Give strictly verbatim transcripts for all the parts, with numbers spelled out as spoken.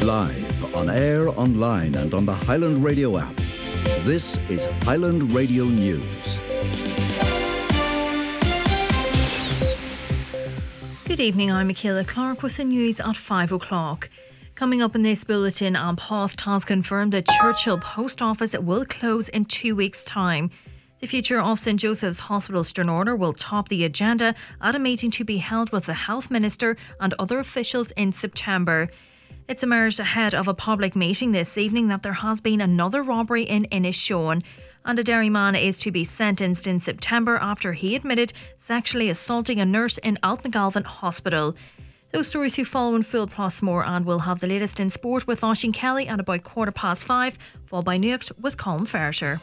Live, on air, online and on the Highland Radio app. This is Highland Radio News. Good evening, I'm Michaela Clark with the news at five o'clock. Coming up in this bulletin, An Post has confirmed that Churchill Post Office will close in two weeks' time. The future of St Joseph's Hospital Stranorder will top the agenda at a meeting to be held with the Health Minister and other officials in September. It's emerged ahead of a public meeting this evening that there has been another robbery in Inishowen, and a Derryman is to be sentenced in September after he admitted sexually assaulting a nurse in Altnagalvin Hospital. Those stories to follow in full plus more, and we'll have the latest in sport with Oisín Kelly at about quarter past five, followed by Nuacht with Colin Ferrisher.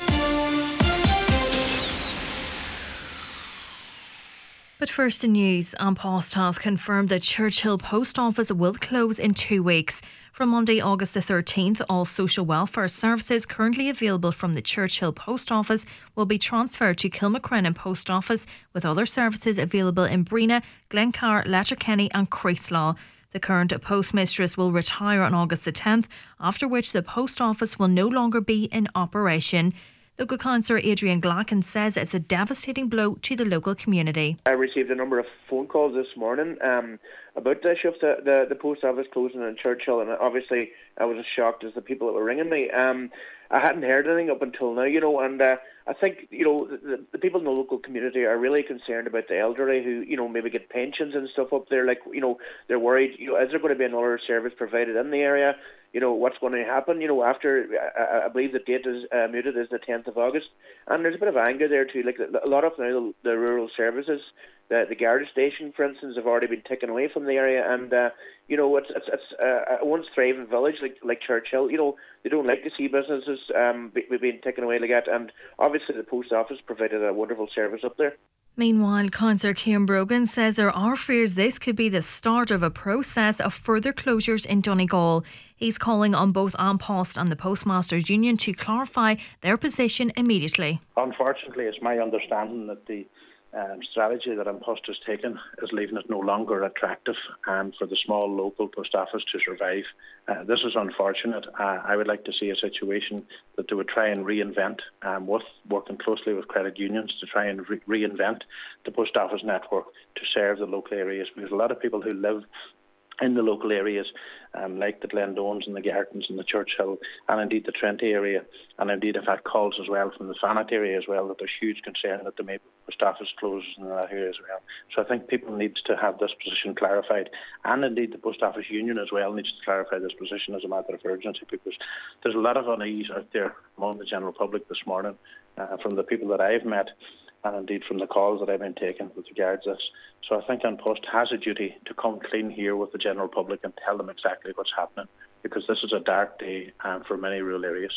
But first in news, An Post has confirmed that Churchill Post Office will close in two weeks. From Monday, August the thirteenth, all social welfare services currently available from the Churchill Post Office will be transferred to Kilmacrennan Post Office, with other services available in Brina, Glencar, Letterkenny and Creeslaw. The current postmistress will retire on August the tenth, after which the post office will no longer be in operation. Local councillor Adrian Glacken says it's a devastating blow to the local community. I received a number of phone calls this morning um, about the shift, the, the, the post office closing in Churchill, and obviously I was as shocked as the people that were ringing me. Um, I hadn't heard anything up until now, you know, and uh, I think, you know, the, the people in the local community are really concerned about the elderly who, you know, maybe get pensions and stuff up there. Like, you know, they're worried, you know, is there going to be another service provided in the area? You know, what's going to happen, you know, after, I, I believe the date is uh, muted is the tenth of August. And there's a bit of anger there too. Like, a lot of now the, the rural services, the, the Garda station, for instance, have already been taken away from the area. And, uh, you know, it's it's, it's uh, a once thriving village like like Churchill. You know, they don't like to see businesses um, be, being taken away like that. And obviously the post office provided a wonderful service up there. Meanwhile, Councillor Ciarán Brogan says there are fears this could be the start of a process of further closures in Donegal. He's calling on both An Post and the Postmasters Union to clarify their position immediately. Unfortunately, it's my understanding that the um, strategy that An Post has taken is leaving it no longer attractive um, for the small local post office to survive. Uh, this is unfortunate. Uh, I would like to see a situation that they would try and reinvent, um, with working closely with credit unions to try and re- reinvent the post office network to serve the local areas, because a lot of people who live in the local areas, um, like the Glendones and the Gartons and the Churchill and indeed the Trent area, and indeed I've had calls as well from the Fannet area as well that there's huge concern that the maybe post office closes in that area as well. So I think people need to have this position clarified, and indeed the Post Office Union as well needs to clarify this position as a matter of urgency, because there's a lot of unease out there among the general public this morning uh, from the people that I've met, and indeed from the calls that I've been taking with regards to this. So I think An Post has a duty to come clean here with the general public and tell them exactly what's happening, because this is a dark day um, for many rural areas.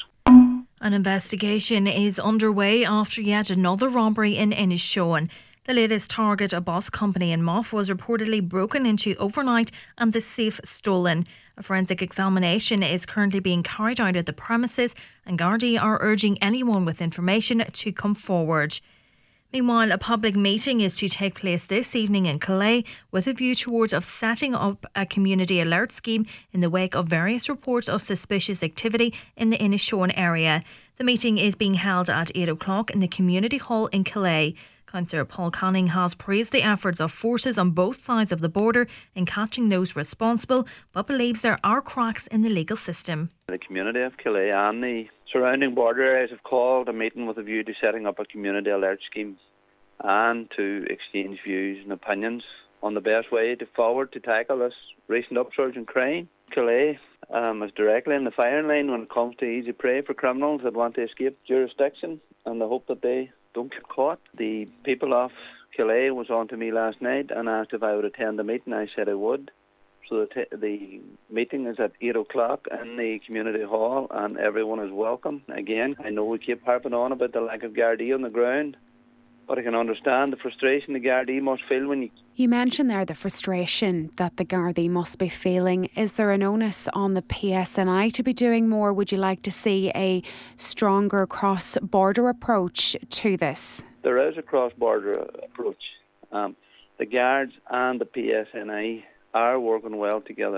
An investigation is underway after yet another robbery in Inishowen. The latest target, a bus company in Moff, was reportedly broken into overnight and the safe stolen. A forensic examination is currently being carried out at the premises, and Gardaí are urging anyone with information to come forward. Meanwhile, a public meeting is to take place this evening in Calais with a view towards of setting up a community alert scheme in the wake of various reports of suspicious activity in the Inishowen area. The meeting is being held at eight o'clock in the Community Hall in Calais. Councillor Paul Canning has praised the efforts of forces on both sides of the border in catching those responsible, but believes there are cracks in the legal system. The community of Calais and the surrounding border areas have called a meeting with a view to setting up a community alert scheme and to exchange views and opinions on the best way to forward to tackle this recent upsurge in crime. Calais um, is directly in the firing line when it comes to easy prey for criminals that want to escape jurisdiction, and I hope that they don't get caught. The people of Calais was on to me last night and asked if I would attend the meeting. I said I would. So the, t- the meeting is at eight o'clock in the community hall, and everyone is welcome. Again, I know we keep harping on about the lack of Gardaí on the ground, but I can understand the frustration the Gardaí must feel when you... You mentioned there the frustration that the Gardaí must be feeling. Is there an onus on the P S N I to be doing more? Would you like to see a stronger cross-border approach to this? There is a cross-border approach. Um, the Guards and the P S N I are working well together.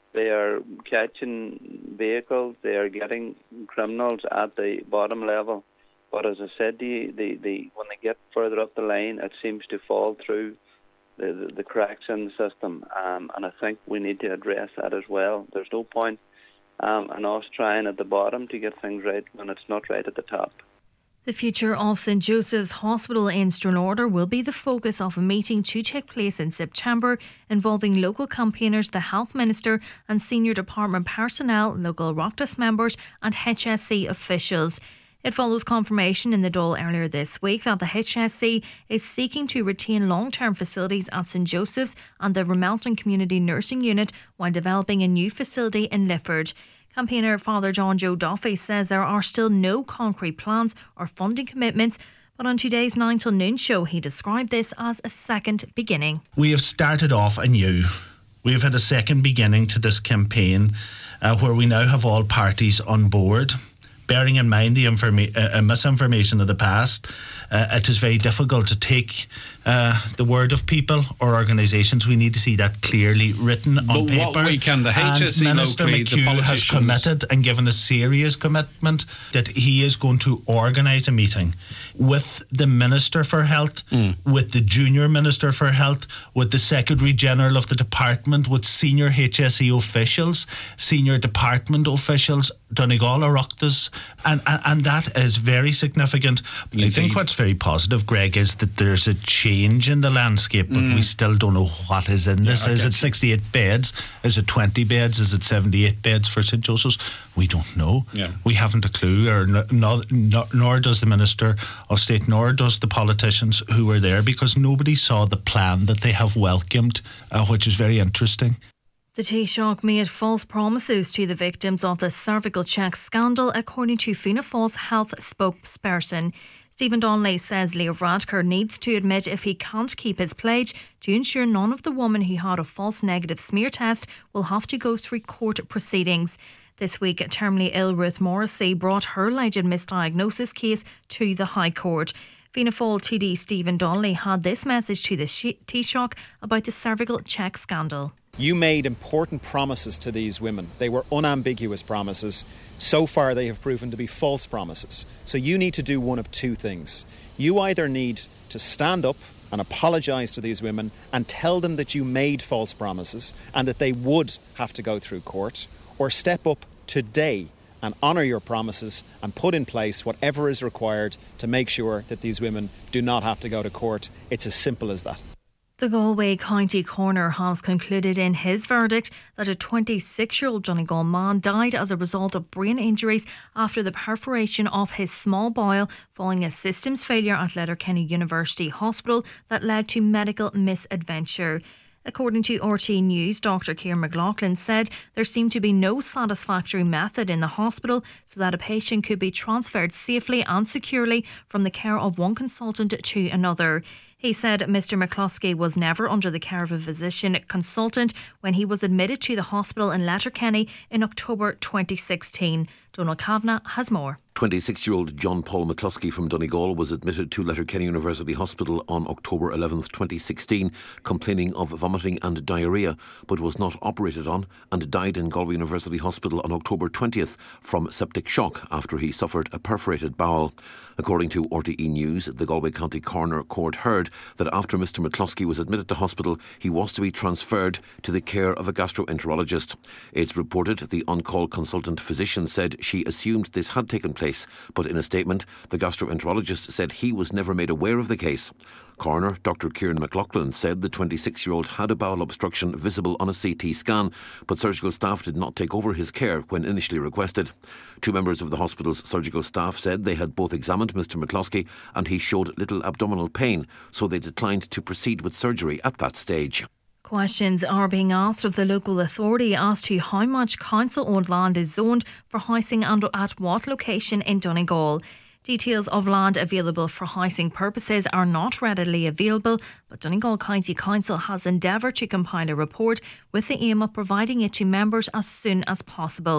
They are catching vehicles, they are getting criminals at the bottom level. But as I said to you, the, the, when they get further up the line, it seems to fall through the, the, the cracks in the system. Um, and I think we need to address that as well. There's no point um, in us trying at the bottom to get things right when it's not right at the top. The future of St Joseph's Hospital in Stranraer will be the focus of a meeting to take place in September involving local campaigners, the Health Minister and senior department personnel, local Oireachtas members and H S C officials. It follows confirmation in the Dáil earlier this week that the H S C is seeking to retain long-term facilities at St Joseph's and the Ramelton Community Nursing Unit while developing a new facility in Lifford. Campaigner Father John Joe Duffy says there are still no concrete plans or funding commitments, but on today's nine till noon show he described this as a second beginning. We have started off anew. We have had a second beginning to this campaign uh, where we now have all parties on board. Bearing in mind the informa- uh, misinformation of the past, uh, it is very difficult to take uh, the word of people or organisations. We need to see that clearly written on but paper. What we can, the H S C and Minister locally, McHugh the politicians has committed and given a serious commitment that he is going to organise a meeting with the Minister for Health, mm. with the Junior Minister for Health, with the Secretary General of the Department, with senior H S E officials, senior department officials, Donegal Oireachtas, and, and and that is very significant. Indeed. I think what's very positive, Greg, is that there's a change in the landscape, but mm. we still don't know what is in this. Yeah, is it sixty-eight beds? Is it twenty beds? Is it seventy-eight beds for St Joseph's? We don't know. Yeah. We haven't a clue, or no, no, no, nor does the Minister of State, nor does the politicians who were there, because nobody saw the plan that they have welcomed, uh, which is very interesting. The Taoiseach made false promises to the victims of the cervical check scandal, according to Fianna Fáil's health spokesperson. Stephen Donnelly says Leo Varadkar needs to admit if he can't keep his pledge to ensure none of the women who had a false negative smear test will have to go through court proceedings. This week, terminally ill Ruth Morrissey brought her alleged misdiagnosis case to the High Court. Fianna Fáil T D Stephen Donnelly had this message to the Taoiseach about the cervical check scandal. You made important promises to these women. They were unambiguous promises. So far, they have proven to be false promises. So you need to do one of two things. You either need to stand up and apologise to these women and tell them that you made false promises and that they would have to go through court, or step up today and honour your promises and put in place whatever is required to make sure that these women do not have to go to court. It's as simple as that. The Galway County Coroner has concluded in his verdict that a twenty-six-year-old Donegal man died as a result of brain injuries after the perforation of his small bowel following a systems failure at Letterkenny University Hospital that led to medical misadventure. According to R T News, Doctor Ciarán McLaughlin said there seemed to be no satisfactory method in the hospital so that a patient could be transferred safely and securely from the care of one consultant to another. He said Mister McCluskey was never under the care of a physician consultant when he was admitted to the hospital in Letterkenny in October twenty sixteen. Donald Kavanagh has more. twenty-six-year-old John Paul McCluskey from Donegal was admitted to Letterkenny University Hospital on October eleventh, twenty sixteen, complaining of vomiting and diarrhoea, but was not operated on and died in Galway University Hospital on October twentieth from septic shock after he suffered a perforated bowel. According to R T E News, the Galway County Coroner Court heard that after Mister McCluskey was admitted to hospital, he was to be transferred to the care of a gastroenterologist. It's reported the on-call consultant physician said she assumed this had taken place, but in a statement, the gastroenterologist said he was never made aware of the case. Coroner Doctor Ciarán McLaughlin said the twenty-six-year-old had a bowel obstruction visible on a C T scan, but surgical staff did not take over his care when initially requested. Two members of the hospital's surgical staff said they had both examined Mister McCluskey and he showed little abdominal pain, so they declined to proceed with surgery at that stage. Questions are being asked of the local authority as to how much council-owned land is zoned for housing and at what location in Donegal. Details of land available for housing purposes are not readily available, but Donegal County Council has endeavoured to compile a report with the aim of providing it to members as soon as possible.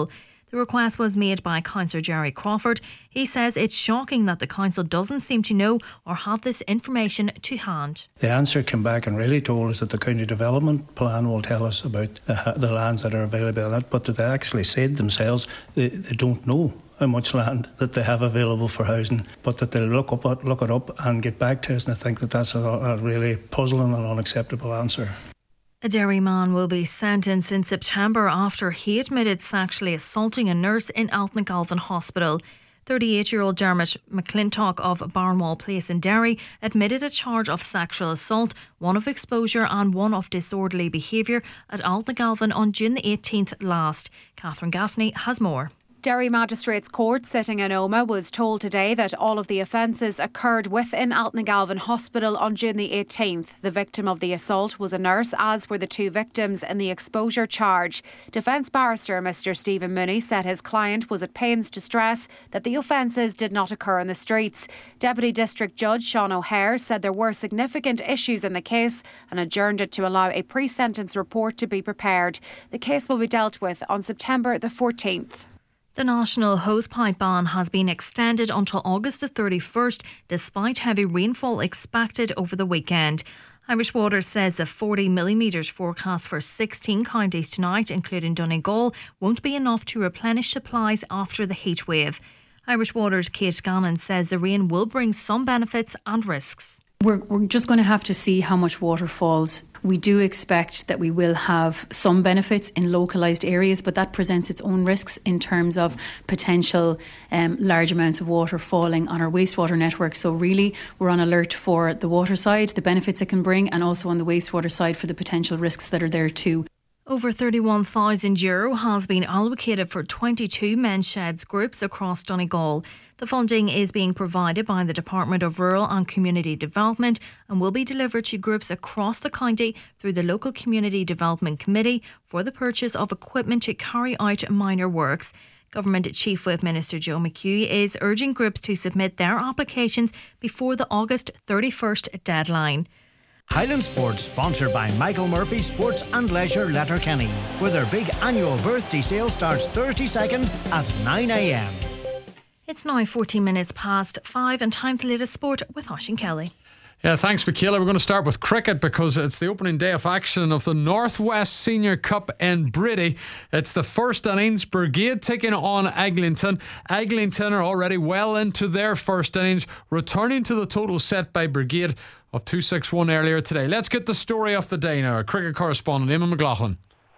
The request was made by Councillor Jerry Crawford. He says it's shocking that the council doesn't seem to know or have this information to hand. The answer came back and really told us that the county development plan will tell us about the, the lands that are available in it, but they actually said themselves they, they don't know how much land that they have available for housing, but that they'll look up look it up and get back to us. And I think that that's a, a really puzzling and unacceptable answer. A Derry man will be sentenced in September after he admitted sexually assaulting a nurse in Altnagalvin Hospital. thirty-eight-year-old Dermot McClintock of Barnwall Place in Derry admitted a charge of sexual assault, one of exposure and one of disorderly behaviour at Altnagalvin on June the eighteenth last. Catherine Gaffney has more. Derry Magistrates Court sitting in Omagh was told today that all of the offences occurred within Altnagalvin Hospital on June the eighteenth. The victim of the assault was a nurse, as were the two victims in the exposure charge. Defence barrister Mr Stephen Mooney said his client was at pains to stress that the offences did not occur in the streets. Deputy District Judge Sean O'Hare said there were significant issues in the case and adjourned it to allow a pre-sentence report to be prepared. The case will be dealt with on September the fourteenth. The national hosepipe ban has been extended until August the thirty-first, despite heavy rainfall expected over the weekend. Irish Water says the forty millimetres forecast for sixteen counties tonight, including Donegal, won't be enough to replenish supplies after the heat wave. Irish Water's Kate Gannon says the rain will bring some benefits and risks. We're, we're just going to have to see how much water falls. We do expect that we will have some benefits in localised areas, but that presents its own risks in terms of potential um, large amounts of water falling on our wastewater network. So really, we're on alert for the water side, the benefits it can bring, and also on the wastewater side for the potential risks that are there too. Over thirty-one thousand euro has been allocated for twenty-two men's sheds groups across Donegal. The funding is being provided by the Department of Rural and Community Development and will be delivered to groups across the county through the local Community Development Committee for the purchase of equipment to carry out minor works. Government Chief Whip Minister Joe McHugh is urging groups to submit their applications before the August thirty-first deadline. Highland Sports, sponsored by Michael Murphy Sports and Leisure Letterkenny, where their big annual birthday sale starts Thursday second at nine a m. It's now fourteen minutes past five and time for the latest sport with Oisín Kelly. Yeah, thanks, Michaela. We're going to start with cricket because it's the opening day of action of the Northwest Senior Cup in Brady. It's the first innings. Brigade taking on Eglinton. Eglinton are already well into their first innings, returning to the total set by Brigade of two six one earlier today. Let's get the story of the day now. Our cricket correspondent, Eamon McLaughlin.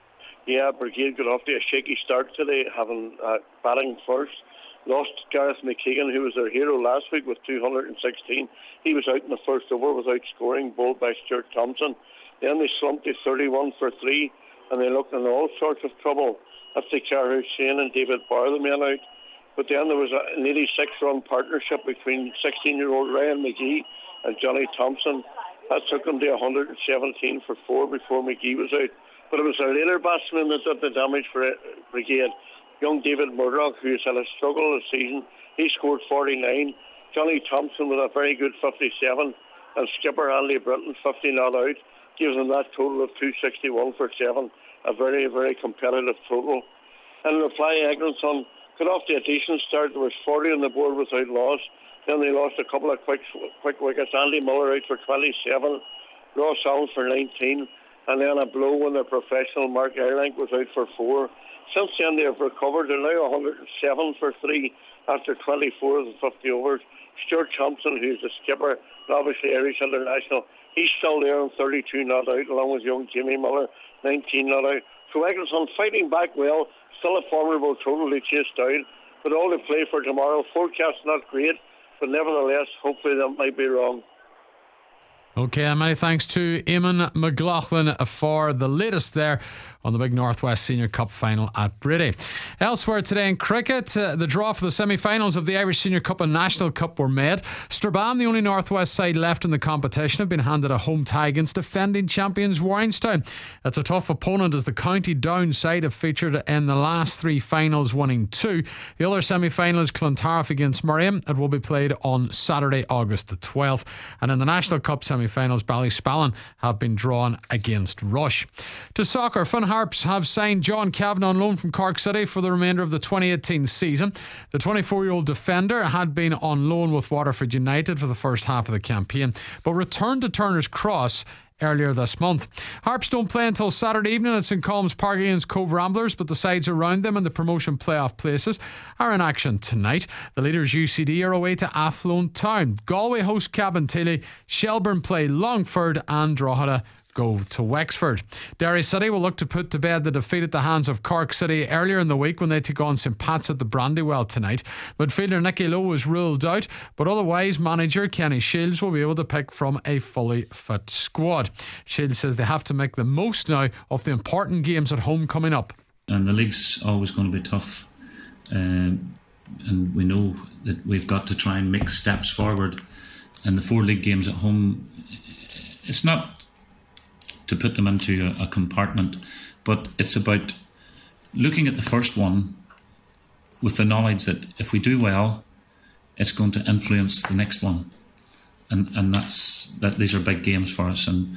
Yeah, Brigade got off to a shaky start today, having uh, batting first. Lost Gareth McKeegan, who was their hero last week with two hundred sixteen. He was out in the first over without scoring, bowled by Stuart Thompson. Then they slumped to thirty-one for three, and they looked in all sorts of trouble. That's the Care Hussein and David Barr, the men out. But then there was an eighty-six run partnership between sixteen-year-old Ryan McGee and Johnny Thompson. That took them to one hundred seventeen for four before McGee was out. But it was a later batsman that did the damage for Brigade. Young David Murdoch, who's had a struggle this season, he scored forty-nine. Johnny Thompson with a very good fifty-seven, and skipper Andy Britton, fifty not out, gives them that total of two sixty-one for seven. A very, very competitive total. And in reply, Eglinton got off to a decent start. There was forty on the board without loss. Then they lost a couple of quick quick wickets. Andy Muller out for twenty-seven, Ross Allen for nineteen, and then a blow when their professional Mark Airlink was out for four. Since then they have recovered. They're now one hundred seven for three after twenty-four of the fifty overs. Stuart Thompson, who's the skipper, and obviously Irish international, he's still there on thirty-two not out, along with young Jimmy Miller, nineteen not out. So Eglinton fighting back well, still a formidable total to chase down, but all to play for tomorrow. Forecast not great, but nevertheless, hopefully that might be wrong. Okay, and many thanks to Eamon McLaughlin for the latest there on the big Northwest Senior Cup final at Brady. Elsewhere today in cricket, uh, the draw for the semi-finals of the Irish Senior Cup and National Cup were made. Strabane, the only Northwest side left in the competition, have been handed a home tie against defending champions Warringstown. It's a tough opponent as the County Down side have featured in the last three finals, winning two. The other semi-final is Clontarf against Murray. It will be played on Saturday, August the twelfth. And in the National Cup semi semi-finals, Ballyspallin have been drawn against Rush. To soccer, Finn Harps have signed John Kavanagh on loan from Cork City for the remainder of the twenty eighteen season. The twenty-four-year-old defender had been on loan with Waterford United for the first half of the campaign, but returned to Turner's Cross earlier this month. Harps don't play until Saturday evening at St Colm's Park against Cove Ramblers, but the sides around them in the promotion playoff places are in action tonight. The leaders U C D are away to Athlone Town. Galway host Cabinteely, Shelbourne play Longford, and Drogheda go to Wexford. Derry City will look to put to bed the defeat at the hands of Cork City earlier in the week when they take on St Pat's at the Brandywell tonight. Midfielder Nicky Lowe is ruled out, but otherwise manager Kenny Shields will be able to pick from a fully fit squad. Shields says they have to make the most now of the important games at home coming up. And the league's always going to be tough, um, and we know that we've got to try and make steps forward. And the four league games at home, it's not to put them into a, a compartment, but it's about looking at the first one with the knowledge that if we do well, it's going to influence the next one, and and that's that. These are big games for us, and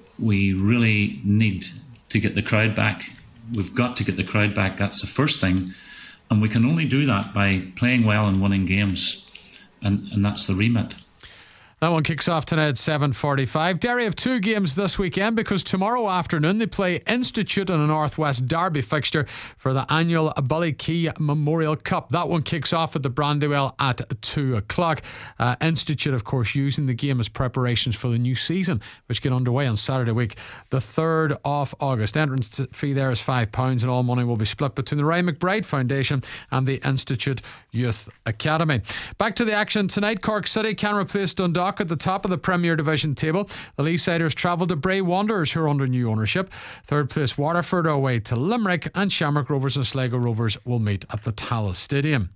we really need to get the crowd back. We've got to get the crowd back. That's the first thing, and we can only do that by playing well and winning games, and and that's the remit. That one kicks off tonight at seven forty-five. Derry have two games this weekend because tomorrow afternoon they play Institute in a Northwest Derby fixture for the annual Bullykey Memorial Cup. That one kicks off at the Brandywell at two o'clock. Uh, Institute, of course, using the game as preparations for the new season, which get underway on Saturday week, the third of August. Entrance fee there is five pounds, and all money will be split between the Ryan McBride Foundation and the Institute Youth Academy. Back to the action tonight. Cork City can replace Dundalk at the top of the Premier Division table. The Leesiders travel to Bray Wanderers, who are under new ownership. Third place Waterford are away to Limerick, and Shamrock Rovers and Sligo Rovers will meet at the Tallaght Stadium.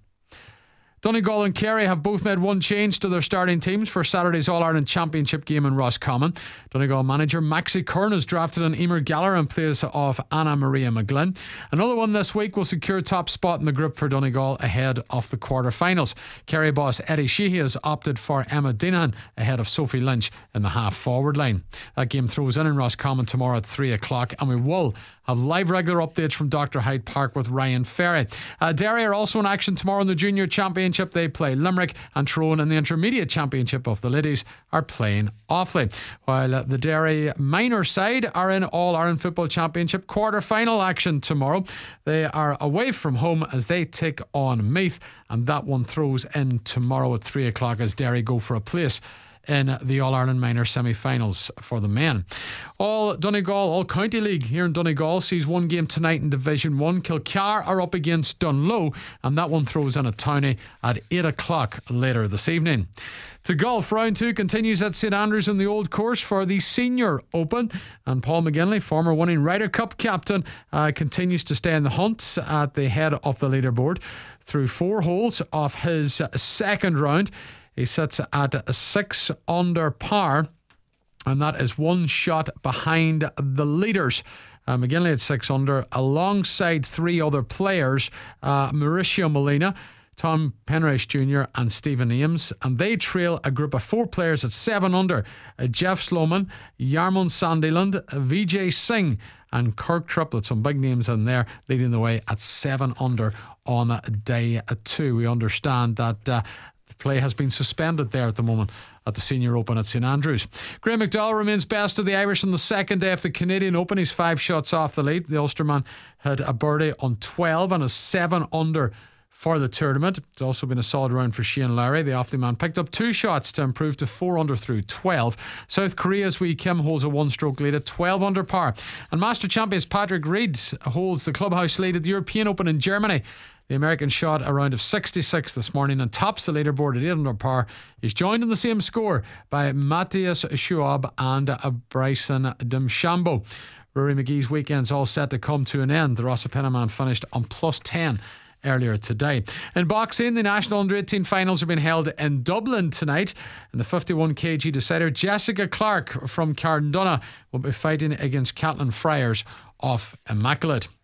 Donegal and Kerry have both made one change to their starting teams for Saturday's All-Ireland Championship game in Roscommon. Donegal manager Maxi Kern has drafted an Emer Gallagher in place of Anna Maria McGlynn. Another one this week will secure top spot in the group for Donegal ahead of the quarter-finals. Kerry boss Eddie Sheehy has opted for Emma Dinahan ahead of Sophie Lynch in the half-forward line. That game throws in in Roscommon tomorrow at three o'clock, and we will have live regular updates from Doctor Hyde Park with Ryan Ferry. Uh, Derry are also in action tomorrow in the Junior Championship. They play Limerick, and Tyrone in the Intermediate Championship of the Ladies are playing Offaly. While uh, the Derry minor side are in All-Ireland Football Championship quarter-final action tomorrow. They are away from home as they take on Meath, and that one throws in tomorrow at three o'clock as Derry go for a place in the All-Ireland Minor semi-finals for the men. All Donegal, all County League here in Donegal sees one game tonight in Division one. Kilcar are up against Dunlow, and that one throws in a Towney at eight o'clock later this evening. To golf, round two continues at St Andrews in the Old Course for the Senior Open, and Paul McGinley, former winning Ryder Cup captain, uh, continues to stay in the hunt at the head of the leaderboard through four holes of his second round. He sits at six under par, and that is one shot behind the leaders. Uh, McGinley at six under, alongside three other players, uh, Mauricio Molina, Tom Penrice Junior and Stephen Ames, and they trail a group of four players at seven under. Uh, Jeff Sloman, Yarmon Sandiland, Vijay Singh and Kirk Triplett, some big names in there, leading the way at seven under on day two. We understand that uh, play has been suspended there at the moment at the Senior Open at St Andrews. Graham McDowell remains best of the Irish on the second day of the Canadian Open. He's five shots off the lead. The Ulsterman had a birdie on twelve and a seven under for the tournament. It's also been a solid round for Shane Lowry. The Offaly man picked up two shots to improve to four under through twelve. South Korea's Wee Kim holds a one-stroke lead at twelve under par. And Master Champions Patrick Reed holds the clubhouse lead at the European Open in Germany. The American shot a round of sixty-six this morning and tops the leaderboard at eight under par. He's joined in the same score by Matthias Schwab and Bryson DeChambeau. Rory McGee's weekend's all set to come to an end. The Rossapena man finished on plus ten earlier today. In boxing, the national under eighteen finals are being held in Dublin tonight. In the fifty-one kilogram decider, Jessica Clark from Cardona will be fighting against Caitlin Friars of Immaculate.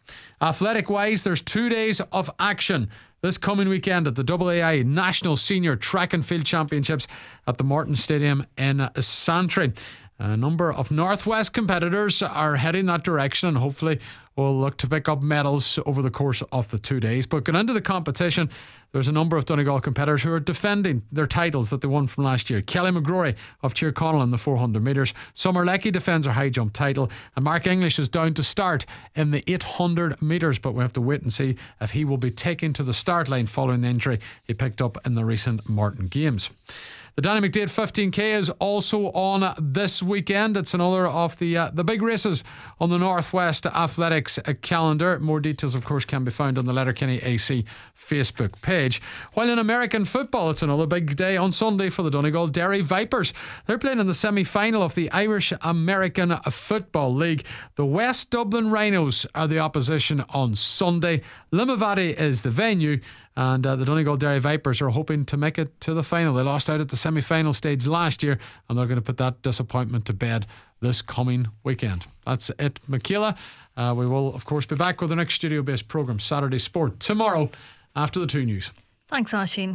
Athletic wise, there's two days of action this coming weekend at the A A I National Senior Track and Field Championships at the Morton Stadium in Santry. A number of Northwest competitors are heading that direction, and hopefully will look to pick up medals over the course of the two days. But going into the competition, there's a number of Donegal competitors who are defending their titles that they won from last year. Kelly McGrory of Tyrconnell in the four hundred metres. Summer Leckie defends her high jump title, and Mark English is down to start in the eight hundred metres, but we have to wait and see if he will be taken to the start line following the injury he picked up in the recent Morton Games. The Danny McDaid fifteen K is also on this weekend. It's another of the uh, the big races on the Northwest Athletics calendar. More details, of course, can be found on the Letterkenny A C Facebook page. While in American football, it's another big day on Sunday for the Donegal Derry Vipers. They're playing in the semi-final of the Irish American Football League. The West Dublin Rhinos are the opposition on Sunday. Limavady is the venue. And uh, the Donegal Derry Vipers are hoping to make it to the final. They lost out at the semi-final stage last year, and they're going to put that disappointment to bed this coming weekend. That's it, Michaela. Uh, we will, of course, be back with the next studio-based programme, Saturday Sport, tomorrow after the two news. Thanks, Aishin.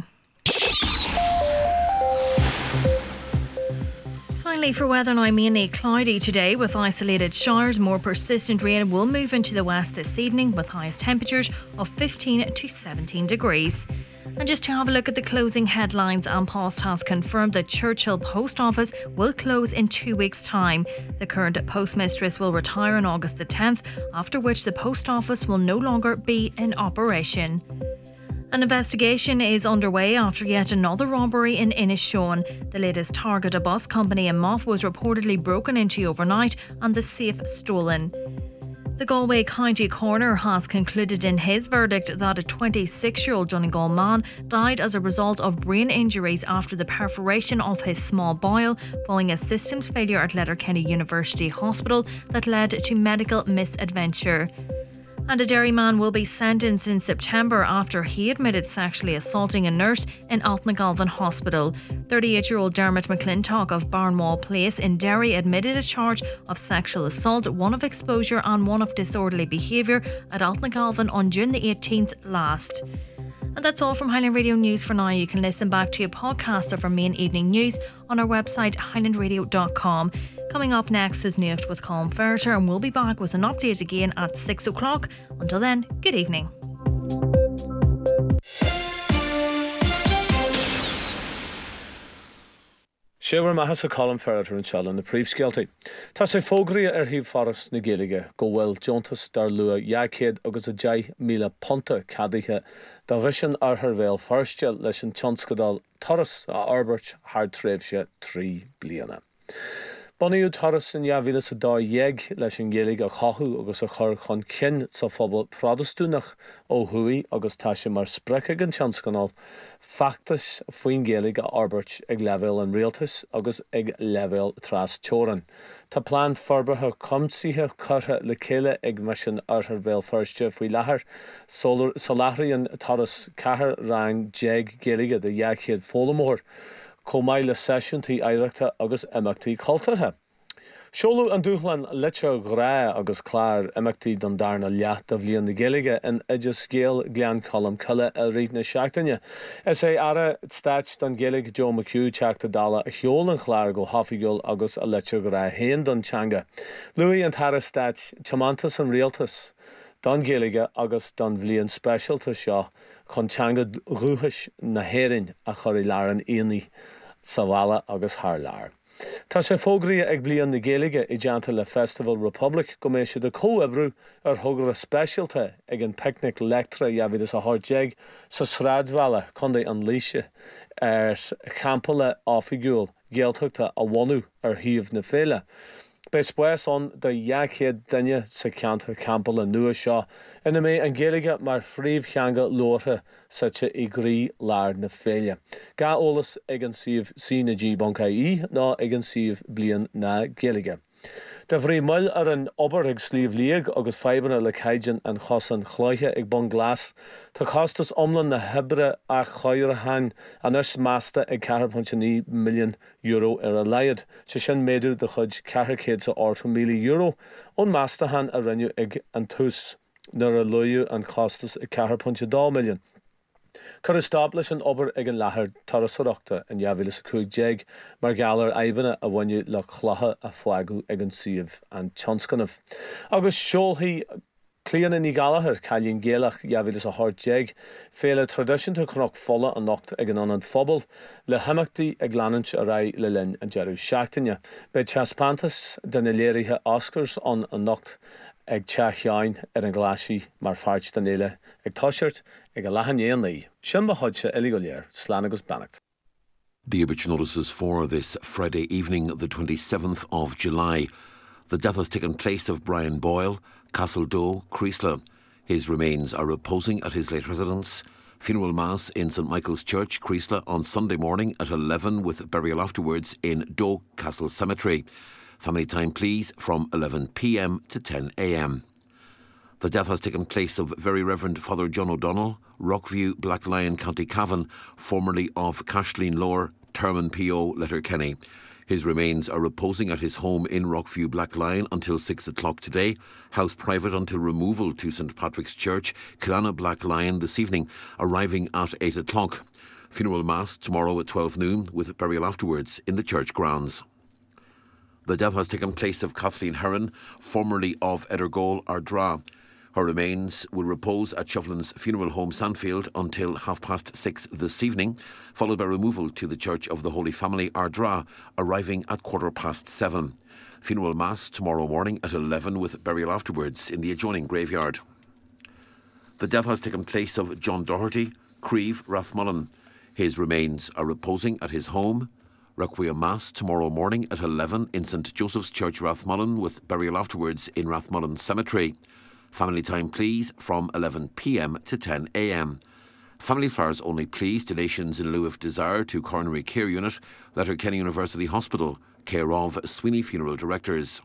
Finally, for weather now, mainly cloudy today with isolated showers. More persistent rain will move into the west this evening with highest temperatures of fifteen to seventeen degrees. And just to have a look at the closing headlines, An Post has confirmed that Churchill Post Office will close in two weeks' time. The current postmistress will retire on August the tenth, after which the post office will no longer be in operation. An investigation is underway after yet another robbery in Inishowen. The latest target, a bus company in Moff, was reportedly broken into overnight and the safe stolen. The Galway County Coroner has concluded in his verdict that a twenty-six-year-old Donegal man died as a result of brain injuries after the perforation of his small bowel following a systems failure at Letterkenny University Hospital that led to medical misadventure. And a Derry man will be sentenced in September after he admitted sexually assaulting a nurse in Altnagalvin Hospital. thirty-eight-year-old Dermot McClintock of Barnwall Place in Derry admitted a charge of sexual assault, one of exposure and one of disorderly behaviour at Altnagalvin on June the eighteenth last. And that's all from Highland Radio News for now. You can listen back to a podcast of our main evening news on our website highland radio dot com. Coming up next is Nucht with Colin Ferreter, and we'll be back with an update again at six o'clock. Until then, good evening. Séhar maithas a Colin Ferreter an seall na príomhscéaltaí. Tá sé fógraí ar híomh forras na Gaeilge go bhfuil Jontas dar lua jaacéad agus a deich míle ponta cadaithe dá bhisean ar thar bhéal firste leis an tionscadal Torras a Arbert thar tréimhse trí bliana. Bonníú Torras in javílas a dá dhéag leis an Gaeilge a chathú agus a chur chun cin sa phobal protestúnach ó thuaí agus tá sé mar sprecha an tionscanal factas faoin Gaeilge a Arbert ag leibhéal an rialtas agus ag leibhéal tras teoran. Tá plán forbartha comsaithe curtha le chéile ag mission ar thar bhéal firste faoi láthair sa láithríonn Torras cethar rang déag Gaeilge de jaachéad fólamór Comaile sesiúntaí éireachta agus imeachtaí cultartha. Seolú an dúchlan lite grá agus clár imeachtaí don darna leat a bhliain na Gaeilge in idir scéal glean colm cuile a riad na seachtaine. Is é ara stáit don Gaeilge Joe McHugh teachta dála a cheolan chláir go hafigiúil agus a lite grá héan don teanga. Luí an tara stáit teamantas an rialtas don Gaeilge agus don bhliain speisialta seo chun teanga rúthais na héireann a chur i learan aonaí sa bhalla agus thar lear. Tá sé fógraí ag bliain na Gaeilge i dteannta le Festival Republic go mbeidh siad a comhuibriú ar thógar a speisialta ag an picnic lectra javídas a thdeag sa sráidbhalla chun an líise ar campala áfigiúil géalteachta a bhainú ar thaobh na féile. Beidh spáis an de jaachéad duine sa ceantar campala nua seo ina mé an Gaeilge mar phríomhcheanga lótha suite i grí lear na féile. Gá ólas ag an siomh sí na G Boncaí ná ag an siomh bliain na Gaeilge. De bhrí muil ar an obair ag slíomh líag agus feibanna le caidian an chosan chláithe ag bon glas. Tá costas omlan na hebre a choir hain an urs másta ag ceathair punt ní milliún euro ar a leiad. Se sin méadú de chud ceathair céad sa áirt míle euro ón másta han a rinne ag an tús. nar a luú an costas i ceathair punt dá milliún. Cur establis an obair ag an lethir tarasarachta in Javilis Cúig mar galar aibanna a bhainú le chlotha a foigu ag an siomh an tionscanmh. Agus seolthaí Clíana ní galahar cailín géalach Javilis a hart jeg, féle tradition to cnoch folle an nocht ag an anad phobal, le hamachtaí ag lanint a rai le lin an jeru seachtainne. Be chaspantas den léirithe Oscars an an nocht ag teachjain ar an glasí mar fart den éile ag toisirt ag a lehan éanaí. Sin ba hodse iligoléir, slán agus bannacht. The obituary notices for this Friday evening, the twenty-seventh of July. The death has taken place of Brian Boyle, Castledoe, Creasla. His remains are reposing at his late residence. Funeral Mass in St Michael's Church, Creasla, on Sunday morning at eleven, with burial afterwards in Doe Castle Cemetery. Family time, please, from eleven p m to ten a m. The death has taken place of Very Reverend Father John O'Donnell, Rockview, Black Lion, County Cavan, formerly of Cashleen Lower, Termon P O, Letterkenny. His remains are reposing at his home in Rockview, Black Lion until six o'clock today. House private until removal to St Patrick's Church, Killana, Black Lion this evening, arriving at eight o'clock. Funeral Mass tomorrow at twelve noon, with burial afterwards in the church grounds. The death has taken place of Kathleen Heron, formerly of Edergole, Ardra. Her remains will repose at Shufflin's Funeral Home, Sandfield, until half past six this evening, followed by removal to the Church of the Holy Family, Ardra, arriving at quarter past seven. Funeral Mass tomorrow morning at eleven, with burial afterwards in the adjoining graveyard. The death has taken place of John Doherty, Creve, Rathmullen. His remains are reposing at his home. Requiem Mass tomorrow morning at eleven in St Joseph's Church, Rathmullen, with burial afterwards in Rathmullen Cemetery. Family time, please, from eleven p m to ten a m. Family flowers only, please. Donations in lieu of desire to Coronary Care Unit, Letterkenny University Hospital, care of Sweeney Funeral Directors.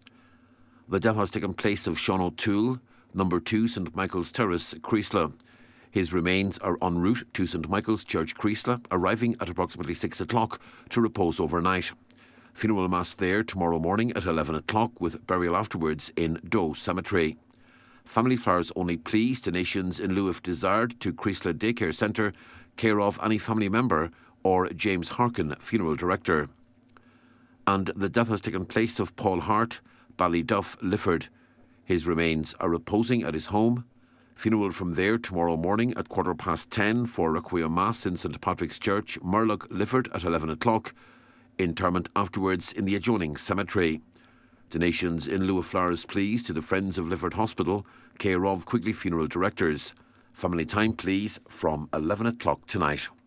The death has taken place of Sean O'Toole, number two St Michael's Terrace, Creasla. His remains are en route to St Michael's Church, Creasla, arriving at approximately six o'clock to repose overnight. Funeral Mass there tomorrow morning at eleven o'clock, with burial afterwards in Doe Cemetery. Family flowers only, please. Donations in lieu of desired to Creasla Daycare Centre, care of any family member or James Harkin, Funeral Director. And the death has taken place of Paul Hart, Ballyduff, Lifford. His remains are reposing at his home. Funeral from there tomorrow morning at quarter past ten for Requiem Mass in St Patrick's Church, Murlock, Lifford at eleven o'clock. Interment afterwards in the adjoining cemetery. Donations in lieu of flowers, please, to the Friends of Lifford Hospital, care of Quigley Funeral Directors. Family time, please, from eleven o'clock tonight.